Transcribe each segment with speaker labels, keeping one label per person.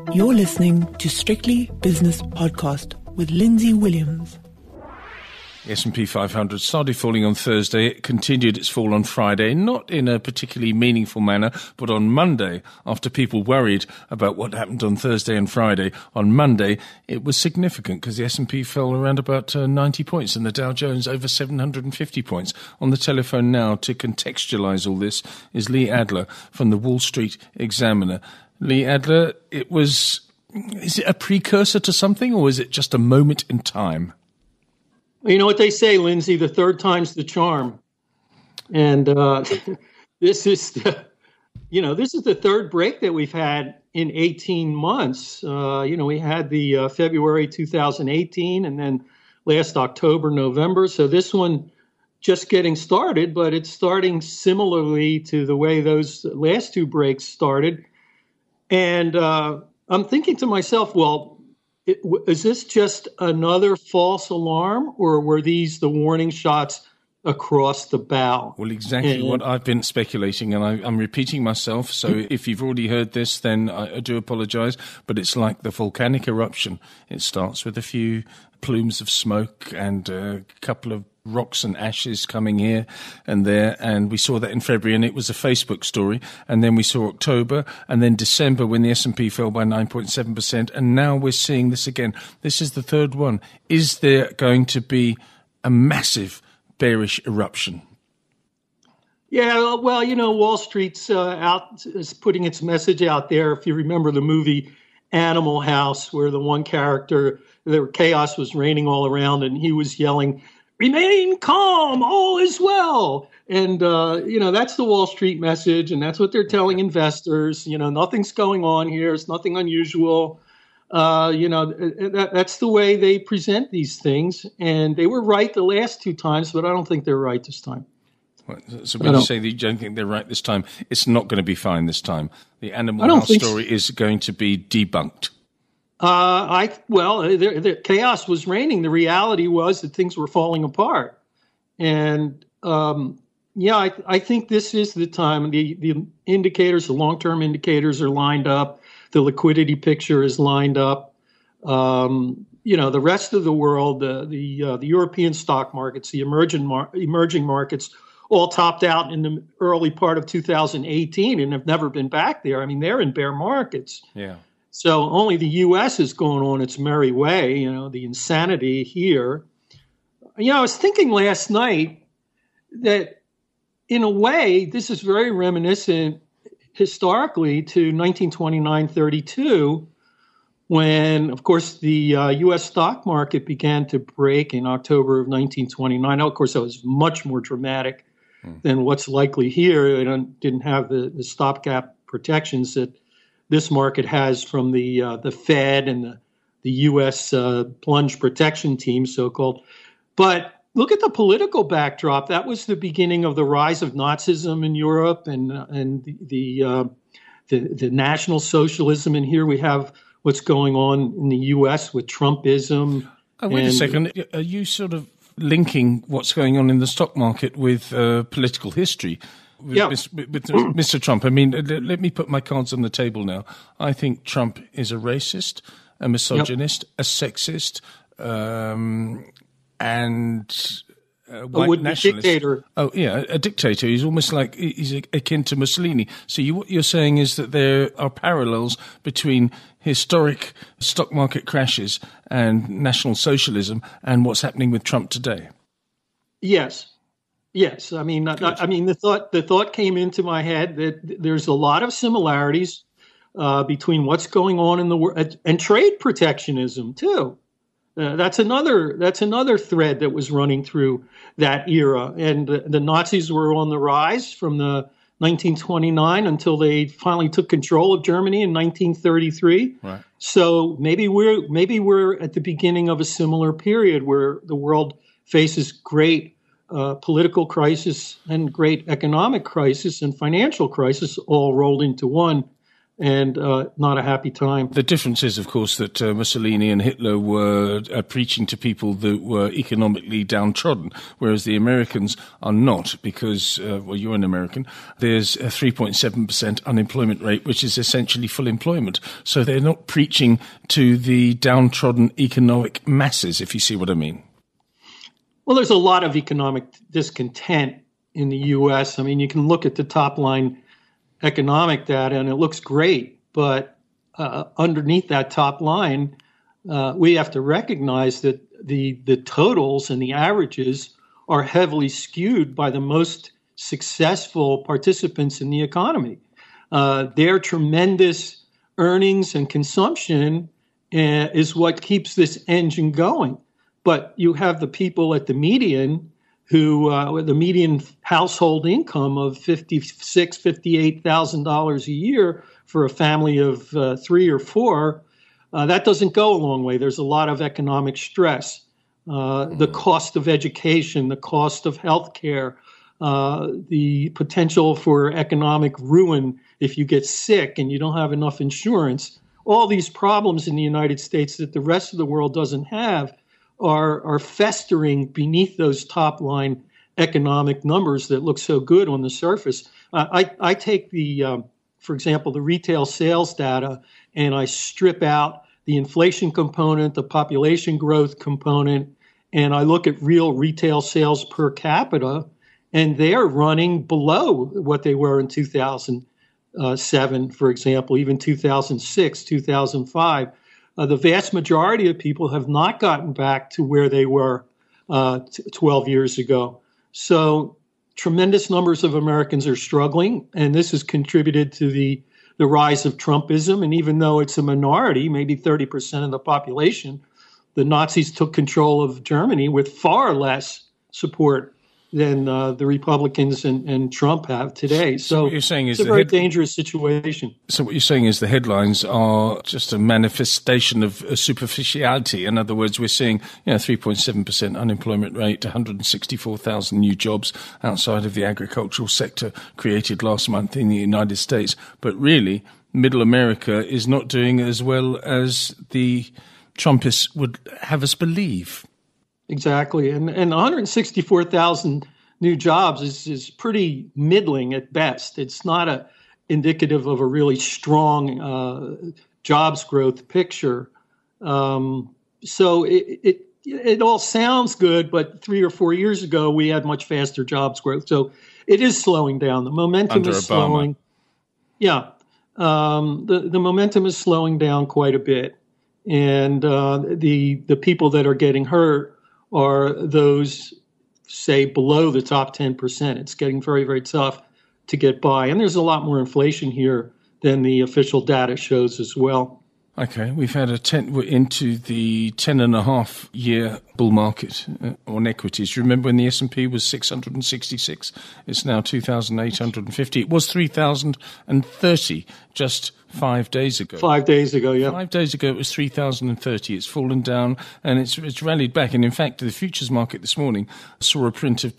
Speaker 1: You're listening to Strictly Business Podcast with Lindsay Williams.
Speaker 2: The S&P 500 started falling on Thursday. It continued its fall on Friday, not in a particularly meaningful manner, but on Monday, after people worried about what happened on Thursday and Friday, on Monday, it was significant because the S&P fell around about 90 points and the Dow Jones over 750 points. On the telephone now to contextualize all this is Lee Adler from the Wall Street Examiner. Lee Adler, is it a precursor to something or is it just a moment in time?
Speaker 3: You know what they say, Lindsay, the third time's the charm. And this is the third break that we've had in 18 months. We had the February 2018 and then last October, November. So this one just getting started, but it's starting similarly to the way those last two breaks started. And I'm thinking to myself, well, is this just another false alarm, or were these the warning shots across the bow?
Speaker 2: Well, exactly what I've been speculating, and I'm repeating myself. So if you've already heard this, then I do apologize. But it's like the volcanic eruption. It starts with a few plumes of smoke and a couple of rocks and ashes coming here and there, and we saw that in February, and it was a Facebook story. And then we saw October, and then December when the S&P fell by 9.7%, and now we're seeing this again. This is the third one. Is there going to be a massive bearish eruption?
Speaker 3: Yeah, well, Wall Street's is putting its message out there. If you remember the movie Animal House, where the one character, chaos was raining all around, and he was yelling, "Remain calm, all is well." And, that's the Wall Street message, and that's what they're telling investors. Nothing's going on here. It's nothing unusual. That's the way they present these things. And they were right the last two times, but I don't think they're right this time.
Speaker 2: So when you say that you don't think they're right this time, it's not going to be fine this time. The Animal House story is going to be debunked.
Speaker 3: The chaos was reigning. The reality was that things were falling apart. And, I think this is the time. The indicators, the long-term indicators are lined up. The liquidity picture is lined up. The rest of the world, the European stock markets, the emerging markets all topped out in the early part of 2018 and have never been back there. I mean, they're in bear markets.
Speaker 2: Yeah.
Speaker 3: So only the U.S. is going on its merry way, the insanity here. I was thinking last night that, in a way, this is very reminiscent historically to 1929-32, when, of course, the U.S. stock market began to break in October of 1929. Now, of course, that was much more dramatic than what's likely here. It didn't have the stopgap protections that this market has from the Fed and the U.S. plunge protection team, so-called. But look at the political backdrop. That was the beginning of the rise of Nazism in Europe and the National Socialism. And here we have what's going on in the U.S. with Trumpism.
Speaker 2: Wait a second. Are you sort of linking what's going on in the stock market with political history? With Mr. Trump. I mean, let me put my cards on the table now. I think Trump is a racist, a misogynist, a sexist, and a white nationalist.
Speaker 3: Dictator.
Speaker 2: Oh, yeah, a dictator. He's almost like he's akin to Mussolini. So what you're saying is that there are parallels between historic stock market crashes and National Socialism and what's happening with Trump today.
Speaker 3: Yes. I mean, the thought came into my head that there's a lot of similarities between what's going on in the world and trade protectionism too. That's another thread that was running through that era. And the Nazis were on the rise from the 1929 until they finally took control of Germany in 1933.
Speaker 2: Right.
Speaker 3: So maybe we're at the beginning of a similar period where the world faces great political crisis and great economic crisis and financial crisis all rolled into one. and not a happy time.
Speaker 2: The difference is, of course, that Mussolini and Hitler were preaching to people that were economically downtrodden, whereas the Americans are not, because, well, you're an American. There's a 3.7% unemployment rate, which is essentially full employment. So they're not preaching to the downtrodden economic masses, if you see what I mean.
Speaker 3: Well, there's a lot of economic discontent in the U.S. I mean, you can look at the top line economic data, and it looks great. But underneath that top line, we have to recognize that the totals and the averages are heavily skewed by the most successful participants in the economy. Their tremendous earnings and consumption is what keeps this engine going. But you have the people at the median who the median household income of $56,000, $58,000 a year for a family of 3 or 4, that doesn't go a long way. There's a lot of economic stress. The cost of education, the cost of healthcare, the potential for economic ruin if you get sick and you don't have enough insurance. All these problems in the United States that the rest of the world doesn't have are festering beneath those top line economic numbers that look so good on the surface. I take for example, the retail sales data, and I strip out the inflation component, the population growth component, and I look at real retail sales per capita, and they're running below what they were in 2007, for example, even 2006, 2005. The vast majority of people have not gotten back to where they were 12 years ago. So tremendous numbers of Americans are struggling, and this has contributed to the rise of Trumpism. And even though it's a minority, maybe 30% of the population, the Nazis took control of Germany with far less support than the Republicans and Trump have today. So
Speaker 2: what you're saying is
Speaker 3: it's a very dangerous situation.
Speaker 2: So what you're saying is the headlines are just a manifestation of superficiality. In other words, we're seeing 3.7% unemployment rate, 164,000 new jobs outside of the agricultural sector created last month in the United States. But really, Middle America is not doing as well as the Trumpists would have us believe.
Speaker 3: Exactly. And 164,000 new jobs is pretty middling at best. It's not indicative of a really strong jobs growth picture. So it all sounds good, but 3 or 4 years ago, we had much faster jobs growth. So it is slowing down. The momentum
Speaker 2: Under
Speaker 3: is
Speaker 2: Obama.
Speaker 3: slowing. Yeah. The momentum is slowing down quite a bit. And the people that are getting hurt are those, say, below the top 10%. It's getting very, very tough to get by. And there's a lot more inflation here than the official data shows as well.
Speaker 2: Okay, we've had we're into the 10.5-year bull market on equities. Remember when the S&P was 666? It's now 2,850. It was 3,030 just 5 days ago.
Speaker 3: 5 days ago, yeah.
Speaker 2: 5 days ago it was 3,030. It's fallen down and it's rallied back. And in fact, the futures market this morning saw a print of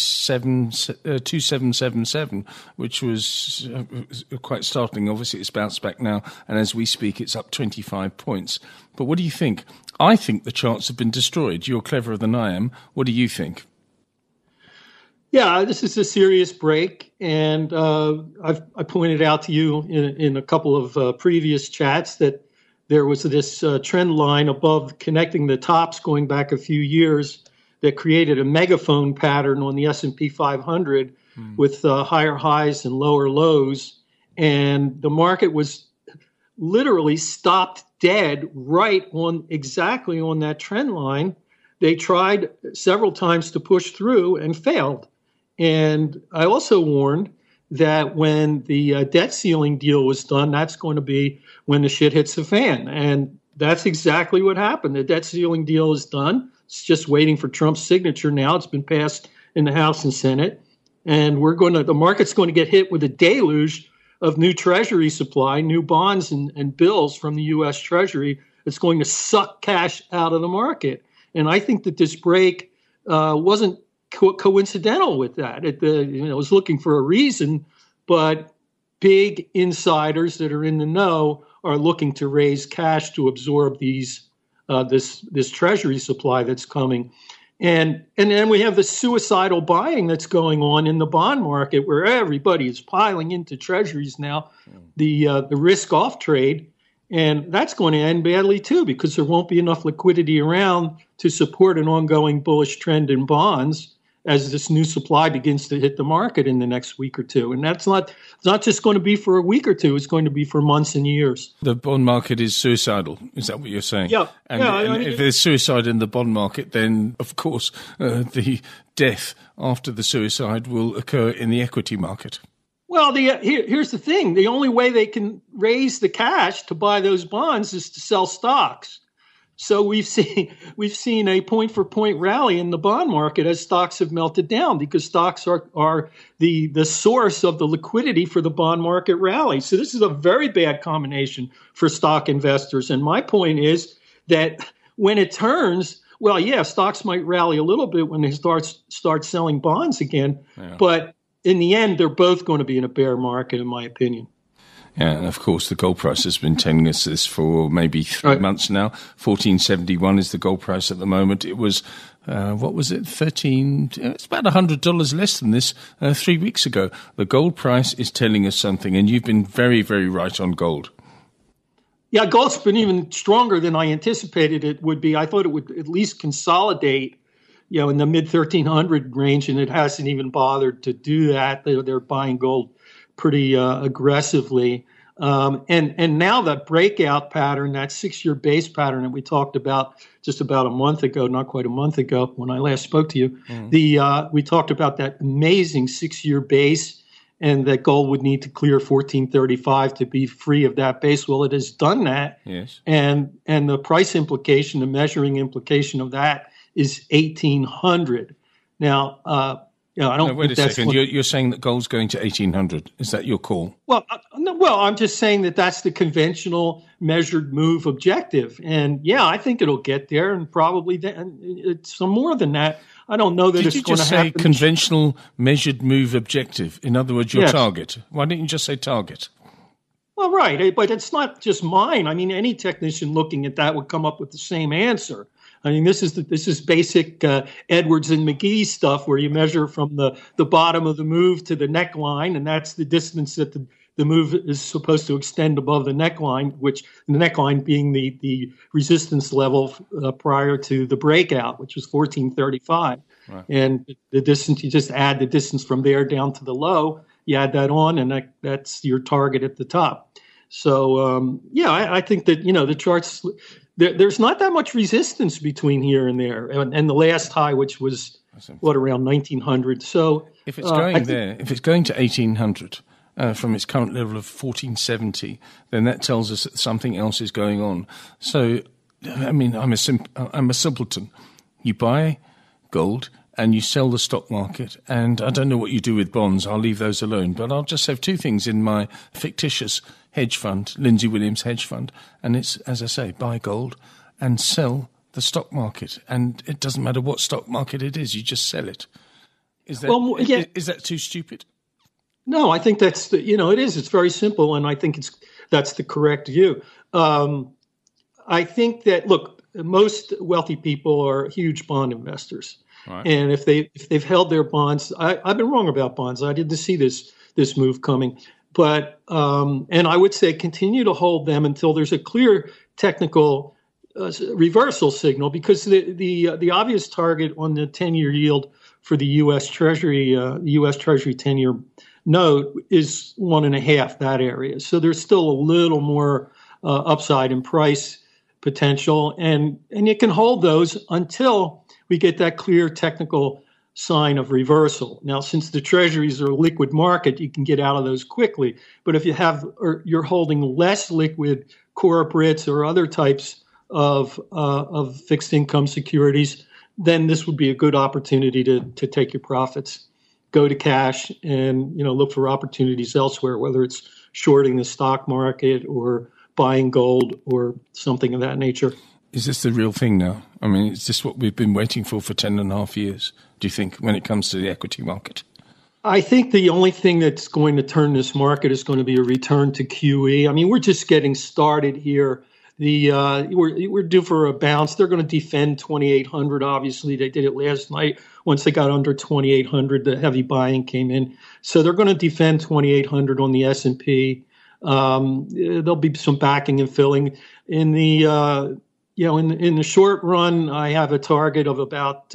Speaker 2: 2777, which was quite startling. Obviously, it's bounced back now, and as we speak, it's up 25 points. But what do you think? I think the charts have been destroyed. You're cleverer than I am. What do you think?
Speaker 3: Yeah, this is a serious break, and I pointed out to you in a couple of previous chats that there was this trend line above connecting the tops going back a few years that created a megaphone pattern on the S&P 500 with higher highs and lower lows, and the market was literally stopped dead right on exactly on that trend line. They tried several times to push through and failed. And I also warned that when the debt ceiling deal was done, that's going to be when the shit hits the fan. And that's exactly what happened. The debt ceiling deal is done. It's just waiting for Trump's signature now. It's been passed in the House and Senate. And the market's going to get hit with a deluge of new Treasury supply, new bonds and bills from the U.S. Treasury. It's going to suck cash out of the market. And I think that this break wasn't coincidental with that. It was looking for a reason, but big insiders that are in the know are looking to raise cash to absorb these this treasury supply that's coming. And then we have the suicidal buying that's going on in the bond market where everybody is piling into treasuries now, the risk off trade. And that's going to end badly, too, because there won't be enough liquidity around to support an ongoing bullish trend in bonds as this new supply begins to hit the market in the next week or two. And it's not just going to be for a week or two. It's going to be for months and years.
Speaker 2: The bond market is suicidal. Is that what you're saying?
Speaker 3: Yeah.
Speaker 2: And if there's suicide in the bond market, then, of course, the death after the suicide will occur in the equity market.
Speaker 3: Well, here's the thing. The only way they can raise the cash to buy those bonds is to sell stocks. So we've seen a point-for-point rally in the bond market as stocks have melted down because stocks are the source of the liquidity for the bond market rally. So this is a very bad combination for stock investors. And my point is that when it turns, well, yeah, stocks might rally a little bit when they start selling bonds again. Yeah. But in the end, they're both going to be in a bear market, in my opinion.
Speaker 2: Yeah, and of course, the gold price has been telling us this for maybe 3 months now. 1471 is the gold price at the moment. It was, what was it, it's about $100 less than this 3 weeks ago. The gold price is telling us something, and you've been very, very right on gold.
Speaker 3: Yeah, gold's been even stronger than I anticipated it would be. I thought it would at least consolidate, in the mid-1300 range, and it hasn't even bothered to do that. They're buying gold pretty aggressively. And now that breakout pattern, that 6-year base pattern that we talked about just about a month ago, not quite a month ago when I last spoke to you, we talked about that amazing 6-year base and that gold would need to clear 1435 to be free of that base. Well, it has done that.
Speaker 2: Yes.
Speaker 3: And the price implication, the measuring implication of that is 1800. Now, I don't.
Speaker 2: No, wait a second. You're saying that gold's going to 1800. Is that your call?
Speaker 3: Well, I'm just saying that that's the conventional measured move objective, and yeah, I think it'll get there, and probably it's some more than that. I don't know that it's going to happen.
Speaker 2: Did you just say conventional measured move objective? In other words, your target. Why didn't you just say target?
Speaker 3: Well, right, but it's not just mine. I mean, any technician looking at that would come up with the same answer. I mean, this is basic Edwards and McGee stuff where you measure from the bottom of the move to the neckline, and that's the distance that the move is supposed to extend above the neckline, which the neckline being the resistance level prior to the breakout, which was 1435. Right. And the distance, you just add the distance from there down to the low, you add that on, and that's your target at the top. So, I think that, the charts... There's not that much resistance between here and there, and the last high, which was around 1900. So
Speaker 2: if it's going if it's going to 1800 from its current level of 1470, then that tells us that something else is going on. So, I mean, I'm a simpleton. You buy gold and you sell the stock market, and I don't know what you do with bonds. I'll leave those alone, but I'll just have two things in my fictitious hedge fund, Lindsay Williams hedge fund, and it's, as I say, buy gold and sell the stock market. And it doesn't matter what stock market it is, you just sell it. Is that too stupid?
Speaker 3: No, I think that's it is. It's very simple, and I think that's the correct view. I think that, look, most wealthy people are huge bond investors. Right. And if they've held their bonds, I've been wrong about bonds. I didn't see this move coming. But and I would say continue to hold them until there's a clear technical reversal signal, because the obvious target on the 10-year yield for the U.S. Treasury 10-year note is 1.5, that area. So there's still a little more upside in price potential, and you can hold those until we get that clear technical sign of reversal. Now, since the treasuries are a liquid market, you can get out of those quickly. But if you're holding less liquid corporates or other types of fixed income securities, then this would be a good opportunity to take your profits, go to cash, and look for opportunities elsewhere, whether it's shorting the stock market or buying gold or something of that nature.
Speaker 2: Is this the real thing now? I mean, is this what we've been waiting for 10.5 years, do you think, when it comes to the equity market?
Speaker 3: I think the only thing that's going to turn this market is going to be a return to QE. I mean, we're just getting started here. We're due for a bounce. They're going to defend 2,800. Obviously, they did it last night. Once they got under 2,800, the heavy buying came in. So they're going to defend 2,800 on the S&P. There'll be some backing and filling in the in the short run. I have a target of about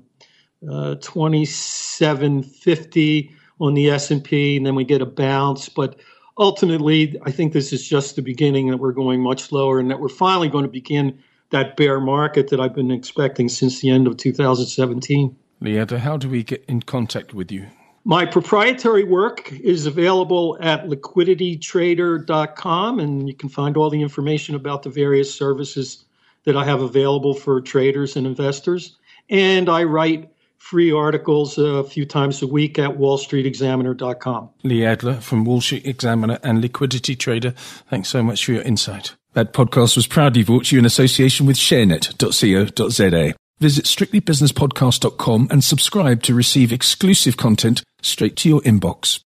Speaker 3: 2750 on the S&P, and then we get a bounce. But ultimately, I think this is just the beginning, that we're going much lower, and that we're finally going to begin that bear market that I've been expecting since the end of 2017.
Speaker 2: Lee Adler, how do we get in contact with you?
Speaker 3: My proprietary work is available at liquiditytrader.com, and you can find all the information about the various services that I have available for traders and investors. And I write free articles a few times a week at wallstreetexaminer.com.
Speaker 2: Lee Adler from Wall Street Examiner and Liquidity Trader, thanks so much for your insight. That podcast was proudly brought to you in association with sharenet.co.za. Visit strictlybusinesspodcast.com and subscribe to receive exclusive content straight to your inbox.